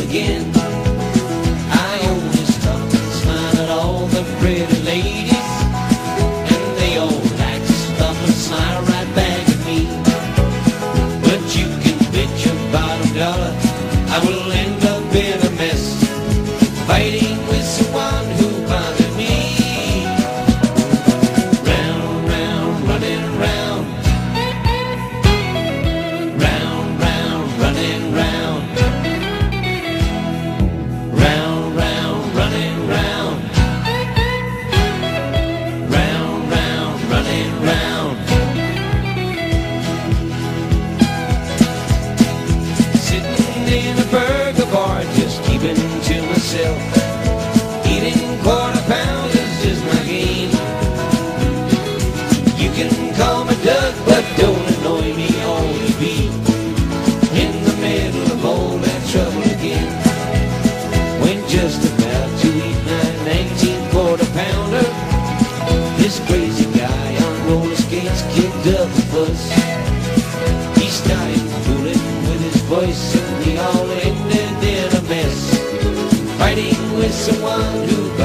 again. I always stop and smile at all the pretty ladies, and they all like to stop and smile right back at me. But you can bet your bottom dollar I will end up in a mess, fighting with someone who bothered me. Round, round, running round, round, round, running round, round, round, running round, round, round, running round. Sitting in a burger bar, just keeping to myself, eating quarter pounders is my game. You can call me Doug, but don't annoy me all to be in the middle of all that trouble again. When just about to eat my 19 quarter pounder, this crazy guy on roller skates kicked up a fuss. He started fooling with his voice, and we all ended in a mess, fighting with someone who